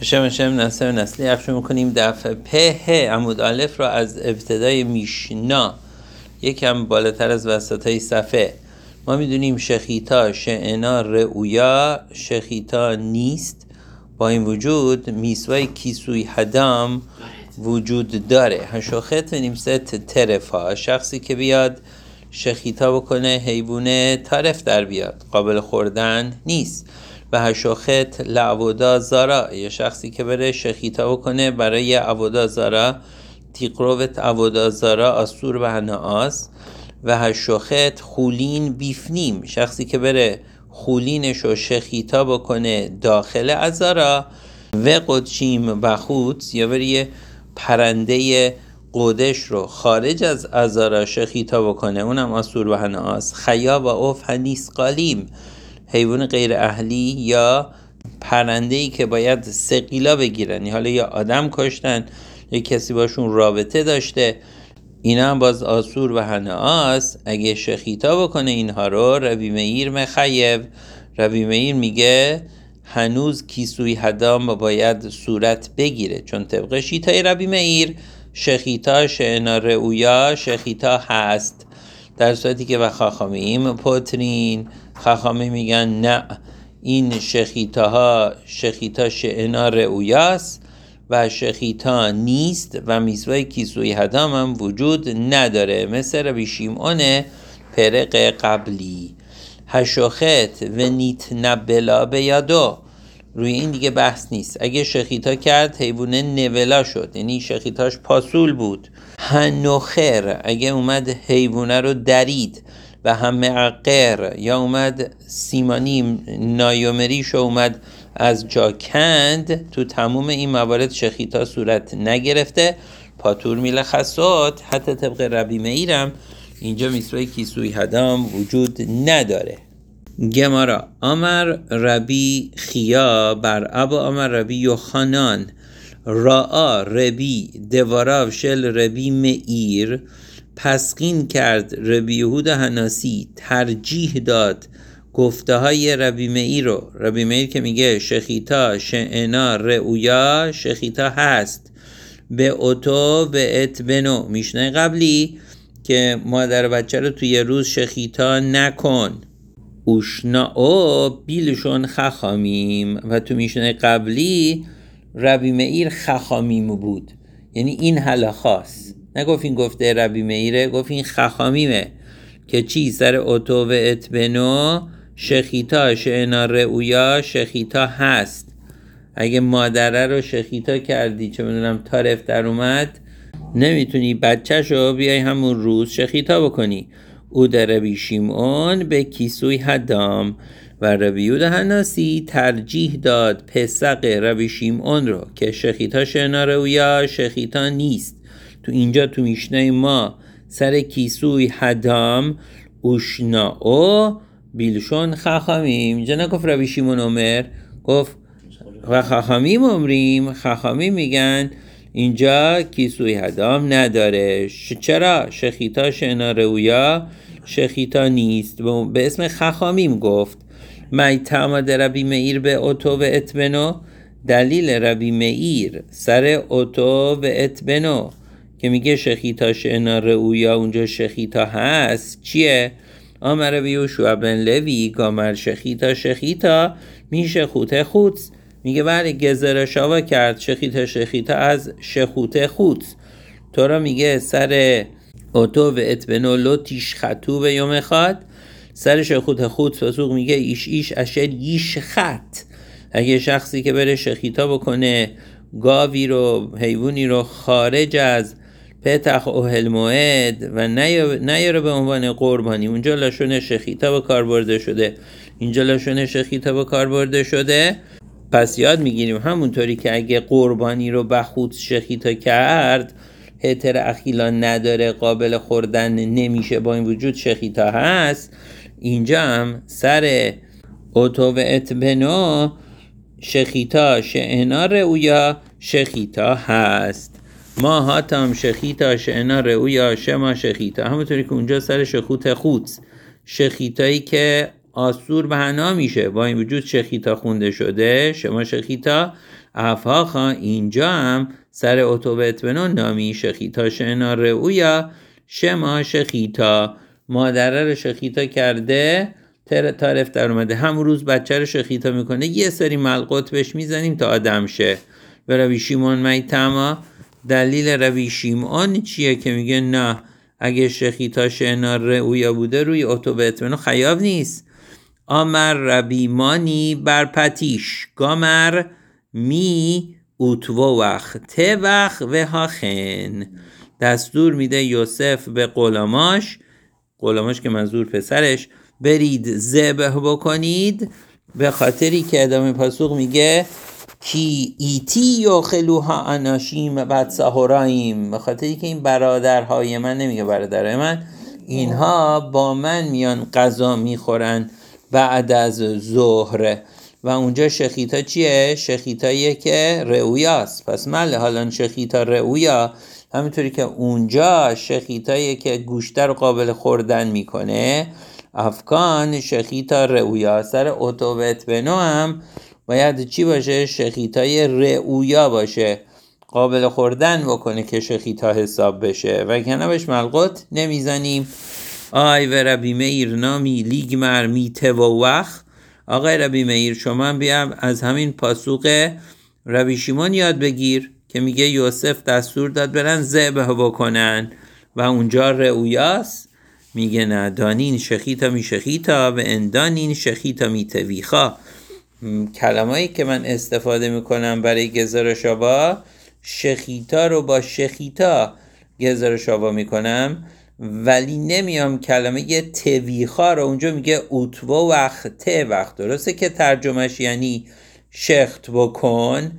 شم نصر نسلی اخشو میکنیم دفعه په عمود الف را از ابتدای میشنا یکم بالاتر از وسطای صفحه. ما میدونیم شخیتا شعنا رؤیا شخیتا نیست، با این وجود میسوای کیسوی هدام وجود داره. هشوخت ونیمست ترفا، شخصی که بیاد شخیتا بکنه حیوان طرف در بیاد، قابل خوردن نیست. و هشوخت لعودا زارا، یه شخصی که بره شخیتا بکنه برای عودا زارا، تیقروت عودا زارا آسور و هناس. و هشوخت خولین بیفنیم، شخصی که بره خولینشو شخیتا بکنه داخل ازارا. و قدشیم و خوت، یا بره پرنده قدش رو خارج از ازارا شخیتا بکنه، اونم آسور و هناس. خیا و اوف هنیس قالیم، حیوان غیر اهلی یا پرنده‌ای که باید سقیلا بگیرن، حالا یا آدم کشتن یا کسی باشون رابطه داشته، اینا هم باز آسور و هناس. اگه شخیتا بکنه اینها رو، ربی مئیر مخیب، ربی مئیر میگه هنوز کیسوی هدام باید صورت بگیره، چون طبق شیطای ربی مئیر شخیتا شعنا رؤیا شخیتا هست، در صورتی که و خاخامیم پترین، خاخامیم میگن نه، این شخیتا شعنا رؤیاست و شخیتا نیست و میسوای کیسوی هدام هم وجود نداره، مثل ربی شیمعون پرق قبلی. هشوخت و نیت نبلا بیادو، روی این دیگه بحث نیست. اگه شخیتا کرد حیوانه نولا شد، یعنی شخیتاش پاسول بود. هنوخر، اگه اومد حیوانه رو درید. و هم معقر، یا اومد سیمانیم نایومریشو اومد از جا کند، تو تموم این موارد شخیتا صورت نگرفته، پاتور میل خصات. حتی طبق ربی مئیرم اینجا میسوای کیسوی هدام وجود نداره. گمارا امر ربی خیا بر ابا امر ربی یوحنان را ربی دواراو شل ربی مئیر، پسقین کرد ربی یهودا هناسی، ترجیح داد گفته های ربی مئیر رو. ربی مئیر که میگه شخیتا شعنا رؤیا شخیتا هست، به اوتو به ات بنو، میشنه قبلی که مادر بچه رو توی روز شخیتا نکن. اوشنا او بیلشون خخامیم، و تو میشنه قبلی ربی مئیر خخامیم بود، یعنی این حالا خاص نگفت این گفته ربی مئیره، گفت این خخامیمه که چی؟ سر اوتو و اتبنو شخیتا شعنا رؤیا شخیتا هست. اگه مادره رو شخیتا کردی، چه میدونم طرف در اومد، نمیتونی بچه‌شو بیای همون روز شخیتا بکنی. او در ربی شیمعون به کیسوی هدام و ربی یهودا هناسی ترجیح داد پسق ربی شیمعون رو که شخیتا شعنا رؤیا شخیتا نیست. تو اینجا تو میشنه ما سر کیسوی هدام اوشنا او بیلشون خخامیم، اینجا نگفت ربی شیمعون عمر، گفت و خخامیم عمریم، خخامیم میگن اینجا کیسوی هدام نداره. چرا؟ شخیتا شعنا رؤیا شخیتا نیست، به اسم خخامیم گفت. میتما در ربی مئیر به اوتو و اتبنو، دلیل ربی مئیر سر اوتو و اتبنو که میگه شخیتا شعنا رؤیا اونجا شخیتا هست چیه؟ آمر ربی یوشوع بن لوی گامر شخیتا میشه خوته خوت، میگه بله گزره شاوا کرد شخیتا از شخوته خوت. تو را میگه سر اوتو و اتبنو لو تیش خطو به یوم خط، سر شخوته خوت فسوق میگه ایش اشر یش خط. اگه شخصی که بره شخیتا بکنه گاوی رو حیوانی رو خارج از پتخ اوهل موعد و نیاره به عنوان قربانی، اونجا لشون شخیتا به کار برده شده، اینجا لشون شخیتا به کار برده شده. پس یاد میگیریم همونطوری که اگه قربانی رو بخوت شخیتا کرد هتر اخیلا نداره، قابل خوردن نمیشه، با این وجود شخیتا هست، اینجا هم سر اوتو و اتبنو شخیتا شعنا رؤیا شخیتا هست. ما هاتم شخیتا شعنا رؤیا شما شخیتا، همونطوری که اونجا سر شخوت خوت شخیتایی که آسور به حنا میشه، با این وجود شخیتا خونده شده شما شخیتا، افاخا اینجا هم سر اوتو و اتبنو نامی شخیتا شئنا رئویا شما شخیتا، مادره رو شخیتا کرده تعرف در اومده، همون روز بچه رو شخیتا میکنه، یه سری ملقوت بهش میزنیم تا آدم شه. به ربی شیمون میتما، دلیل ربی شیمون چیه که میگه نه اگه شخیتا شئنا رئویا بوده روی اوتو و اتبنو خیاب نیست. آمر ربی مانی بر پتیش گامر می اوتووخ توخ و هاخن، دستور میده یوسف به غلاماش که منظور پسرش، برید ذبح بکنید، به خاطری که ادامه پاسوق میگه کی ایتی و خلوها اناشیم بعد سهرایم، به خاطری که این برادرهای من، نمیگه برادرهای من، اینها با من میان غذا میخورن بعد از ظهر. و اونجا شخیتا چیه؟ شخیتاییه که رئویاست. پس مله حالا شخیتا رئویا، همینطوری که اونجا شخیتاییه که گوشته رو قابل خوردن میکنه، افکان شخیتا رئویا. سر اوتو و اتبنو هم باید چی باشه؟ شخیتای رئویا باشه، قابل خوردن بکنه که شخیتا حساب بشه، و کنه بهش ملقوت نمیزنیم. آی و ربی میر نامی لیگمر میته و وخ. آقای ربی میر شما هم بیا از همین پاسوق ربی شیمون یاد بگیر که میگه یوسف دستور داد برن ذبح بکنن و اونجا رئویاست. میگه نه، دانین شخیتا می شخیتا و اندانین شخیتا می تویخا. کلمه‌ای که من استفاده میکنم برای گزار شابا، شخیتا رو با شخیتا گزار شابا میکنم، ولی نمیام کلمه تویخا رو، اونجا میگه اوتو وقت وقت، درسته که ترجمهش یعنی شخت بکن،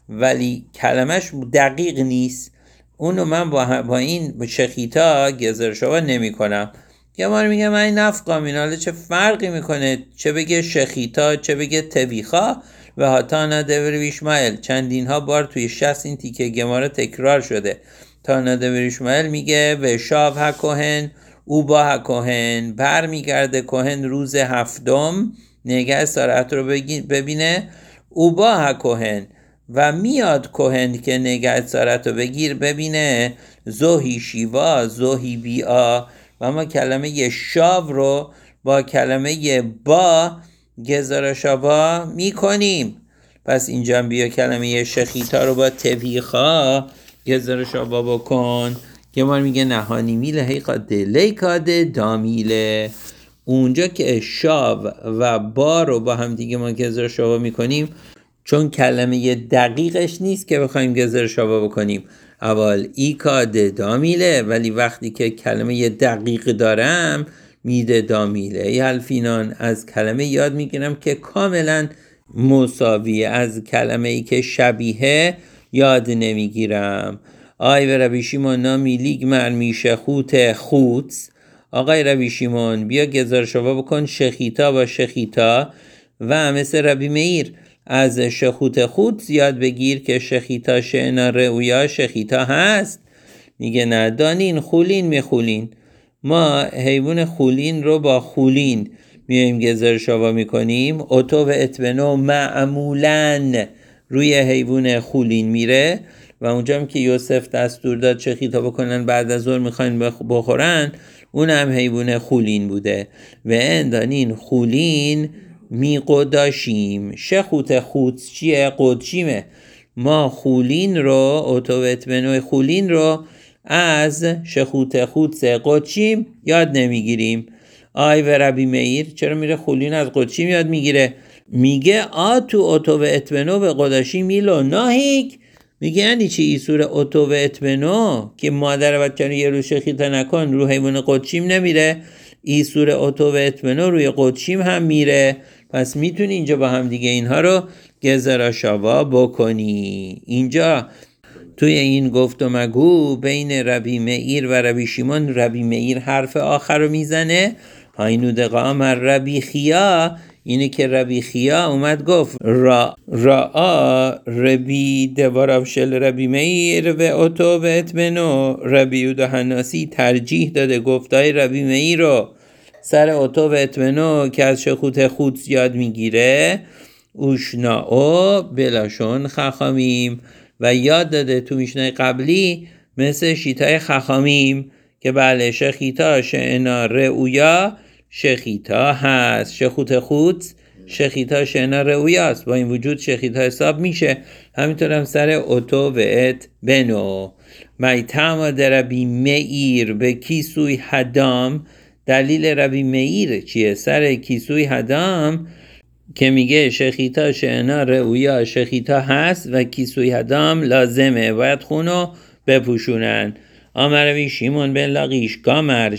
ولی کلمهش دقیق نیست. اونو من با این شخیتا گزار شابا نمی کنم. یه بار میگه من این نفقام این، حالا چه فرقی میکنه چه بگه شخیتا چه بگه تویخا؟ و هاتانا دور ویشمایل چندین ها بار توی 60 این تیکه گماره تکرار شده. تانا دور ویشمایل میگه و شاو ها کوهن او با ها کوهن، بر میگرده کوهن روز هفتم نگه ساعت رو ببینه، او با ها کوهن، و میاد کوهن که نگه ساعت رو ببینه، زوهی شیوا زوهی بیا. و ما کلمه شاو رو با کلمه با گزار شابا می کنیم. پس اینجا بیا کلمه شخیتا رو با تویخا گزار شابا بکن که ما میگه نهانی میله هیقاده لیکاده دامیله. اونجا که شاو و با رو با هم دیگه ما گزار شابا میکنیم، چون کلمه دقیقش نیست که بخوایم گزار شابا بکنیم، اول ایکاده دامیله، ولی وقتی که کلمه دقیق دارم میده دامیله. ای حلفینان از کلمه یاد میگیرم که کاملا مساویه، از کلمه ای که شبیه یاد نمیگیرم. آی و ربی شیمون نامی لیگ من میشه خوت خوت. آقای ربی شیمون بیا گزار شابا بکن شخیتا با شخیتا، و مثل ربی میر از شخوت خود یاد بگیر که شخیتا شئنا رئویا شخیتا هست. میگه نه، دانین خولین میخولین، ما حیوان خولین رو با خولین میایم گزار شابا میکنیم. اوتو و اتبنو معمولاً روی حیوان خولین میره، و اونجا هم که یوسف دستور داد شخیتا بکنن بعد از ظهر میخواین بخورن، اون هم حیوان خولین بوده. و اندانین خولین می قداشیم. شخوت خود چیه؟ قدشیمه. ما خولین رو، اوتوبت بنوی خولین رو از شخوت خود قدشیم یاد نمیگیریم. آی و ربی میر چرا میره خولین از قدشیم یاد میگیره؟ میگه تو اوتو اتبنو به قداشی میلو ناهیک. میگه یعنی چی ایسور اوتو و اتبنو که مادر بچه رو یه روز شخیتا نکن رو حیوان قدشیم نمیره، ایسور اوتو و اتبنو روی قدشیم هم میره. پس میتونی اینجا با هم دیگه اینها رو گزارا شابا بکنی. اینجا توی این گفت و مگو بین ربی میر و ربی شیمون، ربی میر حرف آخر رو میزنه، هاینو دقام ربی خیا، اینه که ربی خیا اومد گفت را ربی دواراب شل ربی میر و اوتو و اتبنو. ربی یودا حناسی ترجیح داده گفتای ربی میر رو سر اوتو و اتبنو که از شخوت خود یاد میگیره، اوشناو بلاشون خخامیم. و یاد داده تو میشنای قبلی مثل شیتای خخامیم که بله شخیتا شعنا رؤیا شخیتا هست، شخوت خوت شخیتا شعنا رؤیاست، با این وجود شخیتا حساب میشه. همینطور هم سر اوتو و ات بنو. میتما در ربی مئیر به کیسوی هدام. دلیل ربی مئیر چیه؟ سر کیسوی هدام که میگه شخیتا شعنا رؤیا شخیتا هست و کیسوی هدام لازمه، باید خونو بپوشونن. آمر ربی شیمون بن لاقیش گامر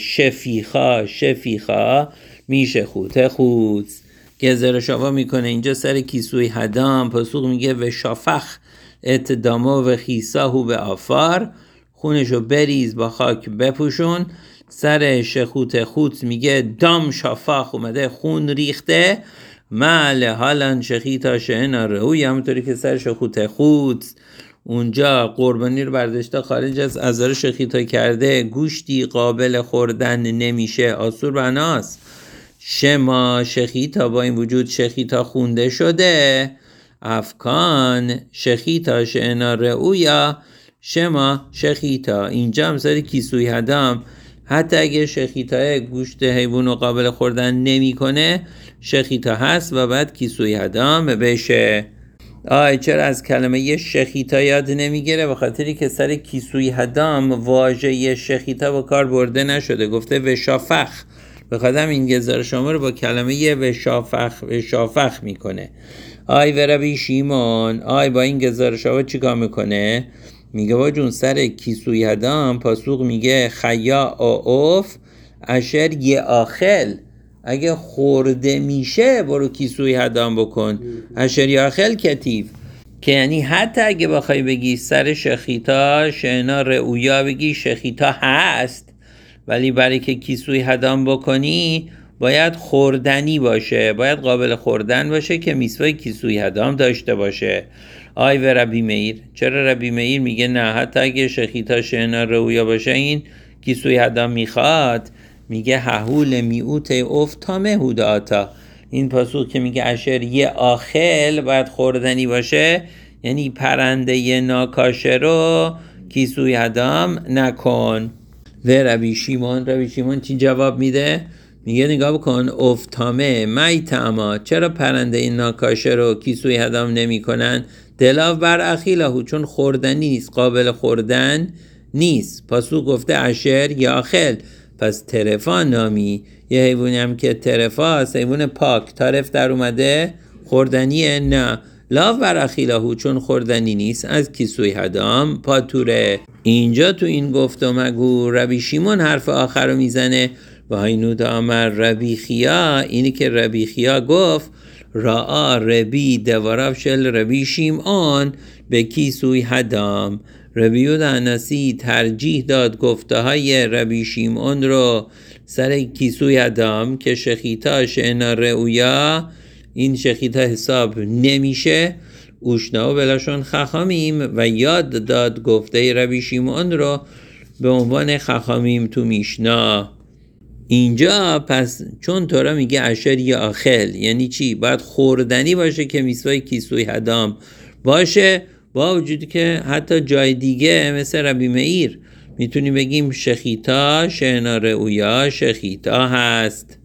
شفیخا میشه خوته خوت. گزر شابا میکنه اینجا سر کیسوی هدام، پاسوق میگه و شافخ اتدامو و خیساهو به آفار، خونشو بریز با خاک بپوشون. سر شخوت خوت میگه دام شافخ اومده خون ریخته، مال حالن شخیتا شعنا رؤیا، همونطوری که سر شخوت خوت اونجا قربانی رو برداشته خارج از عذار شخیتا کرده، گوشتی قابل خوردن نمیشه، آسور بناست. شما شخیتا با این وجود شخیتا خونده شده، افکان شخیتا شعنا رؤیا شما شخیتا. اینجا هم سر کیسوی هدام حتی اگه شخیتا گوشت حیوان رو قابل خوردن نمیکنه شخیتا هست و بعد کیسوی هدام بشه. چرا از کلمه شخیتا یاد نمیگیره؟ به خاطری که سر کیسوی هدام واژه شخیتا با کار برده نشده، گفته وشافخ، به خاطر این گزار شما رو با کلمه وشافخ میکنه. و ربی شیمون با این گزار شما چیکار میکنه؟ میگه با جون سر کیسوی هدام پاسوق میگه خیا اوف اشر یه آخل، اگه خورده میشه برو کیسوی هدام بکن. اشر یه آخل کتیف، که یعنی حتی اگه بخوای بگی سر شخیتا شعنا رؤیا بگی شخیتا هست، ولی برای که کیسوی هدام بکنی باید خوردنی باشه، باید قابل خوردن باشه که میسوای کیسوی هدام داشته باشه. و ربی مئیر، چرا ربی مئیر میگه نه حتی اگه شخیتا شعنا رؤیا باشه این کیسوی هدام میخواد؟ میگه ههول میوت افتامه هوداتا، این پاسوق که میگه اشر یه آخل باید خوردنی باشه، یعنی پرنده ناکاشه رو کیسوی هدام نکن. و ربی شیمون چی جواب میده؟ میگه نگاه بکن افتامه میتما، چرا پرنده این ناکاشه رو کیسوی هدام نمی کنن؟ دلاو بر اخیلهو، چون خوردنی نیست، قابل خوردن نیست. پاسوق گفته اشر یا آخل، پس طرفا نامی، یه حیوانی هم که طرفا هست حیوان پاک، طرف در اومده خوردنیه؟ نه، لاو بر اخیلهو، چون خوردنی نیست از کیسوی هدام پاتوره. اینجا تو این گفت و مگو ربی شیمون حرف آخر رو میزنه و هینود آمر ربی خیا، اینی که ربی خیا گفت را ربی دواراب شل ربی شیمون به کیسوی هدام. ربی یودانسی ترجیح داد گفته های ربی شیمون رو سر کیسوی هدام که شخیتا شعنا رؤیا این شخیتا حساب نمیشه. اوشناو بلاشون خخامیم و یاد داد گفته ربی شیمون رو به عنوان خخامیم تو میشنا. اینجا پس چون تورا میگه اشر یا آخل یعنی چی؟ باید خوردنی باشه که میسوای کیسوی هدام باشه، با وجودی که حتی جای دیگه مثل ربی مئیر میتونیم بگیم شخیتا شعنا رؤیا شخیتا هست.